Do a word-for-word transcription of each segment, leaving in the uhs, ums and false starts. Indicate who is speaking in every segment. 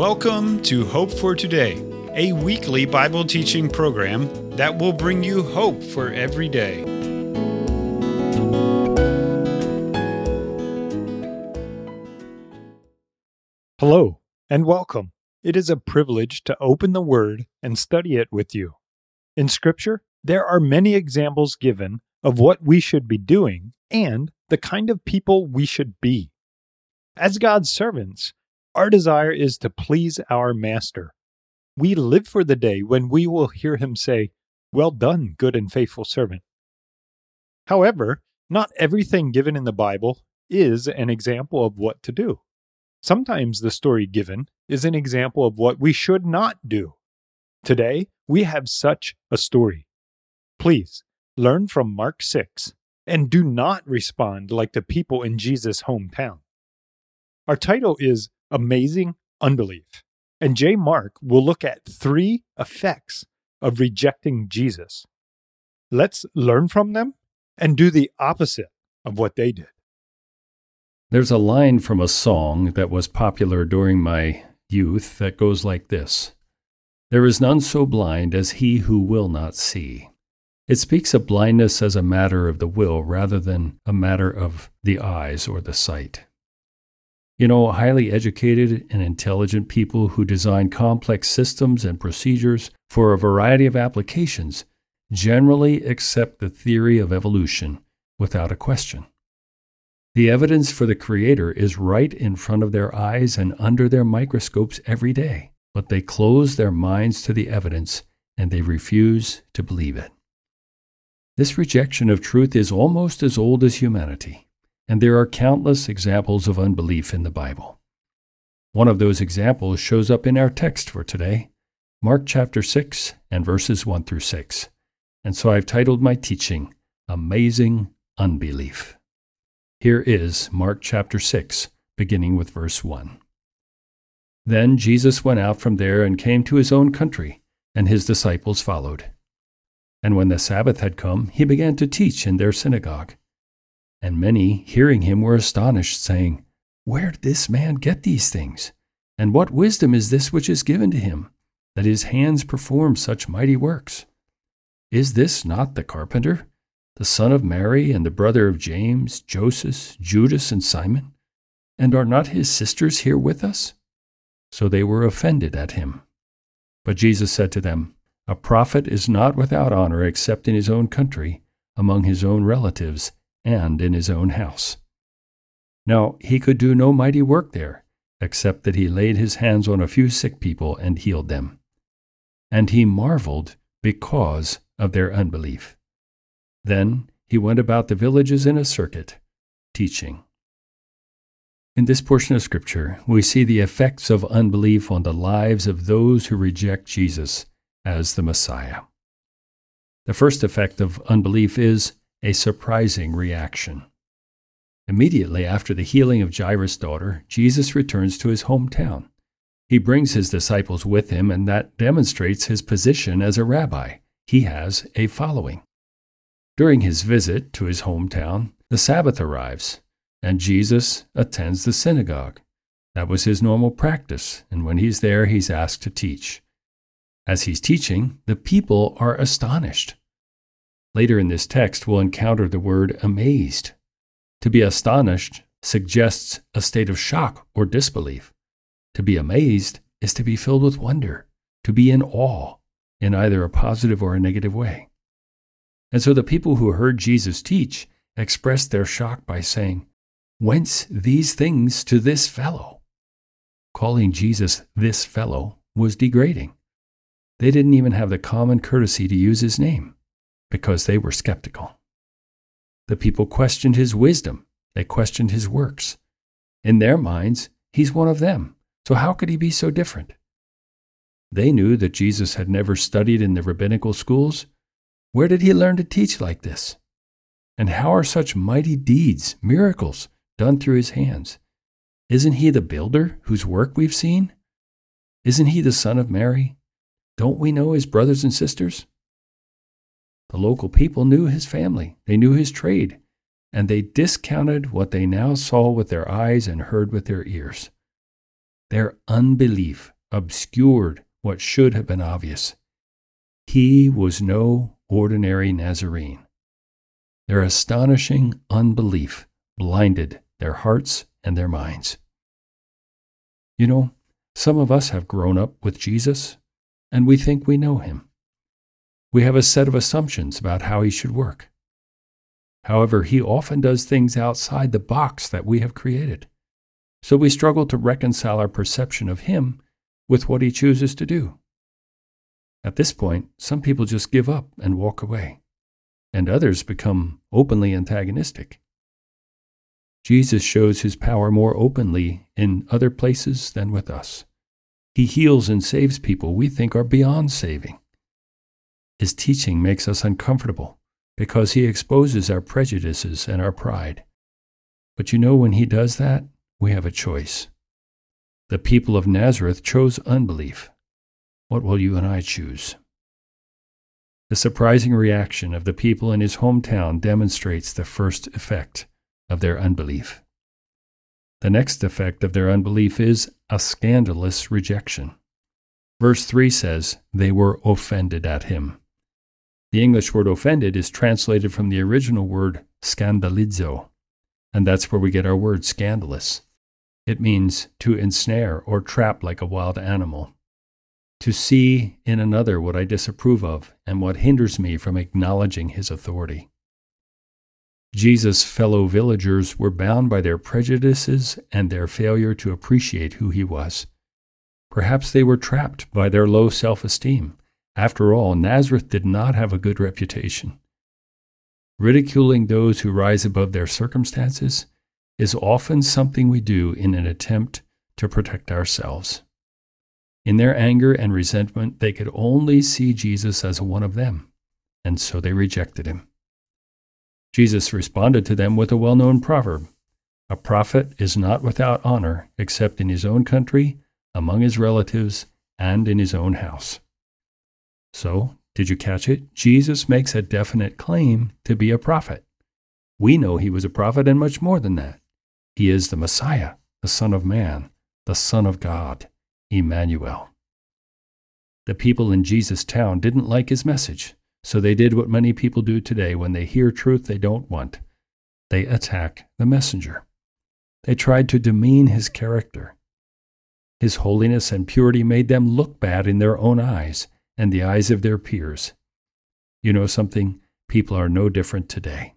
Speaker 1: Welcome to Hope for Today, a weekly Bible teaching program that will bring you hope for every day.
Speaker 2: Hello, and welcome. It is a privilege to open the Word and study it with you. In Scripture, there are many examples given of what we should be doing and the kind of people we should be. As God's servants, our desire is to please our Master. We live for the day when we will hear him say, "Well done, good and faithful servant." However, not everything given in the Bible is an example of what to do. Sometimes the story given is an example of what we should not do. Today, we have such a story. Please, learn from Mark six, and do not respond like the people in Jesus' hometown. Our title is Amazing Unbelief, and J. Mark will look at three effects of rejecting Jesus. Let's learn from them and do the opposite of what they did.
Speaker 3: There's a line from a song that was popular during my youth that goes like this: "There is none so blind as he who will not see." It speaks of blindness as a matter of the will rather than a matter of the eyes or the sight. You know, highly educated and intelligent people who design complex systems and procedures for a variety of applications generally accept the theory of evolution without a question. The evidence for the Creator is right in front of their eyes and under their microscopes every day, but they close their minds to the evidence and they refuse to believe it. This rejection of truth is almost as old as humanity, and there are countless examples of unbelief in the Bible. One of those examples shows up in our text for today, Mark chapter six and verses one through six. And so I've titled my teaching, Amazing Unbelief. Here is Mark chapter six, beginning with verse one. Then Jesus went out from there and came to his own country, and his disciples followed. And when the Sabbath had come, he began to teach in their synagogue. And many, hearing him, were astonished, saying, "Where did this man get these things? And what wisdom is this which is given to him, that his hands perform such mighty works? Is this not the carpenter, the son of Mary, and the brother of James, Joseph, Judas, and Simon? And are not his sisters here with us?" So they were offended at him. But Jesus said to them, "A prophet is not without honor except in his own country, among his own relatives, and in his own house." Now he could do no mighty work there, except that he laid his hands on a few sick people and healed them. And he marveled because of their unbelief. Then he went about the villages in a circuit, teaching. In this portion of Scripture, we see the effects of unbelief on the lives of those who reject Jesus as the Messiah. The first effect of unbelief is a surprising reaction. Immediately after the healing of Jairus' daughter, Jesus returns to his hometown. He brings his disciples with him, and that demonstrates his position as a rabbi. He has a following. During his visit to his hometown, the Sabbath arrives, and Jesus attends the synagogue. That was his normal practice, and when he's there, he's asked to teach. As he's teaching, the people are astonished. Later in this text, we'll encounter the word amazed. To be astonished suggests a state of shock or disbelief. To be amazed is to be filled with wonder, to be in awe, in either a positive or a negative way. And so the people who heard Jesus teach expressed their shock by saying, "Whence these things to this fellow?" Calling Jesus this fellow was degrading. They didn't even have the common courtesy to use his name, because they were skeptical. The people questioned his wisdom. They questioned his works. In their minds, he's one of them, so how could he be so different? They knew that Jesus had never studied in the rabbinical schools. Where did he learn to teach like this? And how are such mighty deeds, miracles, done through his hands? Isn't he the builder whose work we've seen? Isn't he the son of Mary? Don't we know his brothers and sisters? The local people knew his family. They knew his trade. And they discounted what they now saw with their eyes and heard with their ears. Their unbelief obscured what should have been obvious. He was no ordinary Nazarene. Their astonishing unbelief blinded their hearts and their minds. You know, some of us have grown up with Jesus, and we think we know him. We have a set of assumptions about how he should work. However, he often does things outside the box that we have created. So we struggle to reconcile our perception of him with what he chooses to do. At this point, some people just give up and walk away, and others become openly antagonistic. Jesus shows his power more openly in other places than with us. He heals and saves people we think are beyond saving. His teaching makes us uncomfortable because he exposes our prejudices and our pride. But you know, when he does that, we have a choice. The people of Nazareth chose unbelief. What will you and I choose? The surprising reaction of the people in his hometown demonstrates the first effect of their unbelief. The next effect of their unbelief is a scandalous rejection. Verse three says, they were offended at him. The English word offended is translated from the original word scandalizo, and that's where we get our word scandalous. It means to ensnare or trap like a wild animal. To see in another what I disapprove of and what hinders me from acknowledging his authority. Jesus' fellow villagers were bound by their prejudices and their failure to appreciate who he was. Perhaps they were trapped by their low self-esteem. After all, Nazareth did not have a good reputation. Ridiculing those who rise above their circumstances is often something we do in an attempt to protect ourselves. In their anger and resentment, they could only see Jesus as one of them, and so they rejected him. Jesus responded to them with a well-known proverb, "A prophet is not without honor except in his own country, among his relatives, and in his own house." So, did you catch it? Jesus makes a definite claim to be a prophet. We know he was a prophet and much more than that. He is the Messiah, the Son of Man, the Son of God, Emmanuel. The people in Jesus' town didn't like his message, so they did what many people do today when they hear truth they don't want. They attack the messenger. They tried to demean his character. His holiness and purity made them look bad in their own eyes and the eyes of their peers. You know something? People are no different today.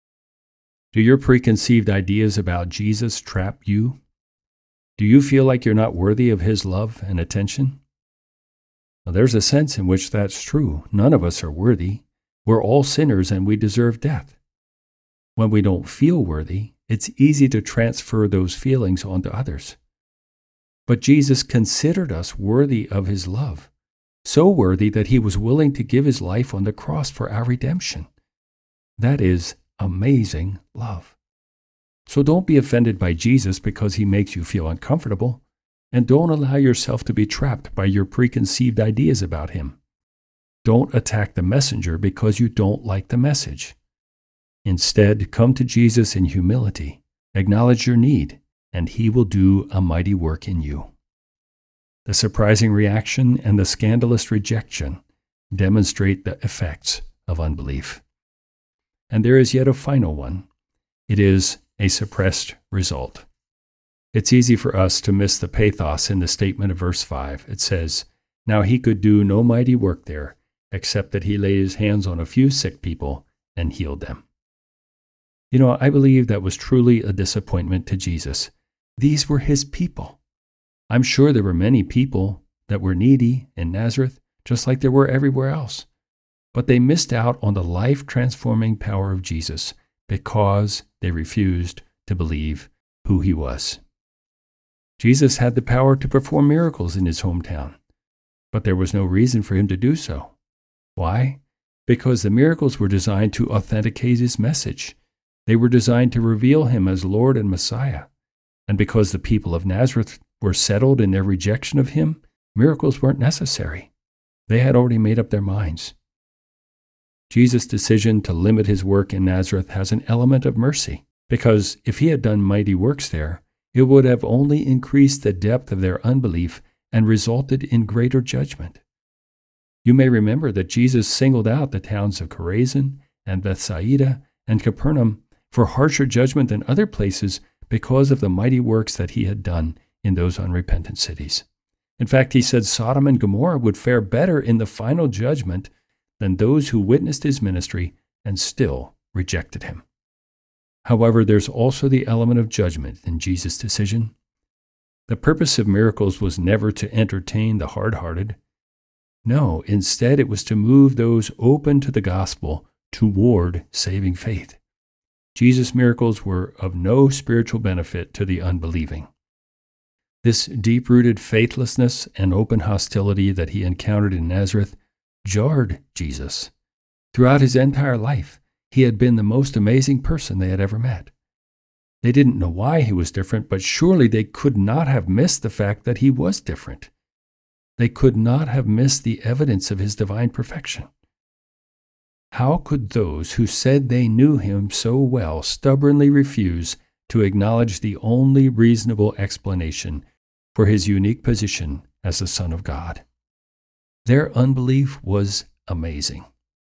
Speaker 3: Do your preconceived ideas about Jesus trap you? Do you feel like you're not worthy of his love and attention? Well, there's a sense in which that's true. None of us are worthy. We're all sinners and we deserve death. When we don't feel worthy, it's easy to transfer those feelings onto others. But Jesus considered us worthy of his love, so worthy that he was willing to give his life on the cross for our redemption. That is amazing love. So don't be offended by Jesus because he makes you feel uncomfortable, and don't allow yourself to be trapped by your preconceived ideas about him. Don't attack the messenger because you don't like the message. Instead, come to Jesus in humility, acknowledge your need, and he will do a mighty work in you. The surprising reaction and the scandalous rejection demonstrate the effects of unbelief. And there is yet a final one. It is a suppressed result. It's easy for us to miss the pathos in the statement of verse five. It says, "Now he could do no mighty work there, except that he laid his hands on a few sick people and healed them." You know, I believe that was truly a disappointment to Jesus. These were his people. I'm sure there were many people that were needy in Nazareth, just like there were everywhere else. But they missed out on the life-transforming power of Jesus because they refused to believe who he was. Jesus had the power to perform miracles in his hometown, but there was no reason for him to do so. Why? Because the miracles were designed to authenticate his message. They were designed to reveal him as Lord and Messiah. And because the people of Nazareth were settled in their rejection of him, miracles weren't necessary. They had already made up their minds. Jesus' decision to limit his work in Nazareth has an element of mercy, because if he had done mighty works there, it would have only increased the depth of their unbelief and resulted in greater judgment. You may remember that Jesus singled out the towns of Chorazin and Bethsaida and Capernaum for harsher judgment than other places because of the mighty works that he had done in those unrepentant cities. In fact, he said Sodom and Gomorrah would fare better in the final judgment than those who witnessed his ministry and still rejected him. However, there's also the element of judgment in Jesus' decision. The purpose of miracles was never to entertain the hard-hearted. No, instead it was to move those open to the gospel toward saving faith. Jesus' miracles were of no spiritual benefit to the unbelieving. This deep-rooted faithlessness and open hostility that he encountered in Nazareth jarred Jesus. Throughout his entire life, he had been the most amazing person they had ever met. They didn't know why he was different, but surely they could not have missed the fact that he was different. They could not have missed the evidence of his divine perfection. How could those who said they knew him so well stubbornly refuse to acknowledge the only reasonable explanation for his unique position as the Son of God? Their unbelief was amazing.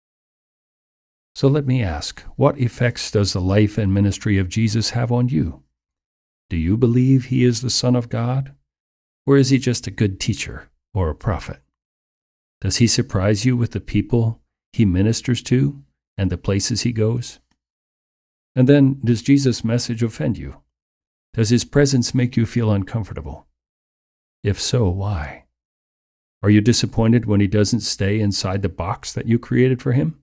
Speaker 3: So let me ask, what effects does the life and ministry of Jesus have on you? Do you believe he is the Son of God? Or is he just a good teacher or a prophet? Does he surprise you with the people he ministers to and the places he goes? And then, does Jesus' message offend you? Does his presence make you feel uncomfortable? If so, why? Are you disappointed when he doesn't stay inside the box that you created for him?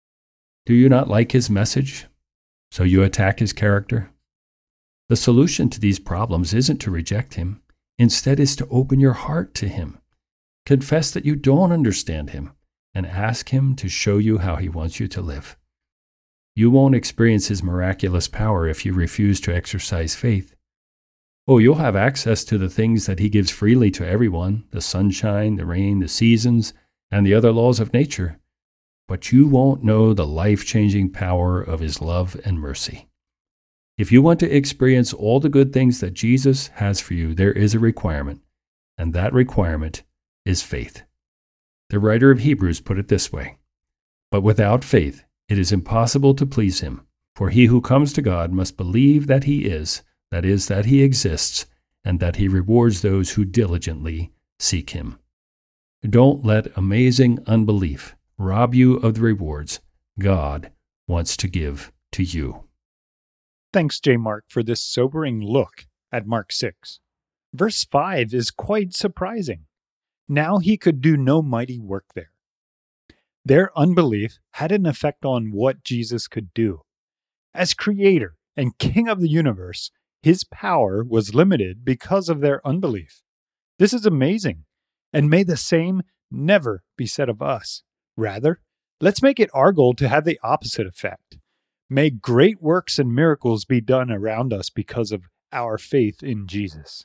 Speaker 3: Do you not like his message, so you attack his character? The solution to these problems isn't to reject him. Instead, is to open your heart to him. Confess that you don't understand him and ask him to show you how he wants you to live. You won't experience his miraculous power if you refuse to exercise faith. Oh, you'll have access to the things that he gives freely to everyone, the sunshine, the rain, the seasons, and the other laws of nature. But you won't know the life-changing power of his love and mercy. If you want to experience all the good things that Jesus has for you, there is a requirement, and that requirement is faith. The writer of Hebrews put it this way: "But without faith it is impossible to please him, for he who comes to God must believe that he is, that is, that he exists, and that he rewards those who diligently seek him." Don't let amazing unbelief rob you of the rewards God wants to give to you.
Speaker 2: Thanks, J. Mark, for this sobering look at Mark six. Verse five is quite surprising. Now he could do no mighty work there. Their unbelief had an effect on what Jesus could do. As creator and king of the universe, his power was limited because of their unbelief. This is amazing, and may the same never be said of us. Rather, let's make it our goal to have the opposite effect. May great works and miracles be done around us because of our faith in Jesus.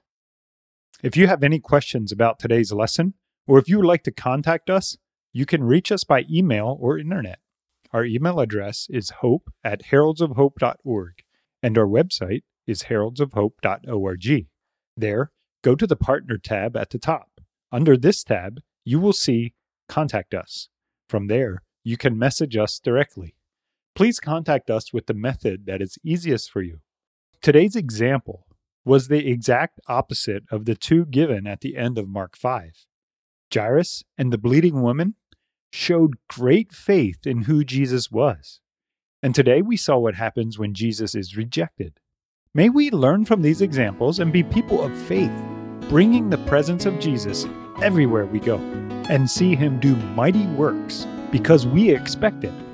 Speaker 2: If you have any questions about today's lesson, or if you would like to contact us, you can reach us by email or internet. Our email address is hope at heralds of hope dot org, and our website is heralds of hope dot org. There, go to the Partner tab at the top. Under this tab, you will see Contact Us. From there, you can message us directly. Please contact us with the method that is easiest for you. Today's example was the exact opposite of the two given at the end of Mark five. Jairus and the bleeding woman showed great faith in who Jesus was. And today we saw what happens when Jesus is rejected. May we learn from these examples and be people of faith, bringing the presence of Jesus everywhere we go, and see him do mighty works because we expect it.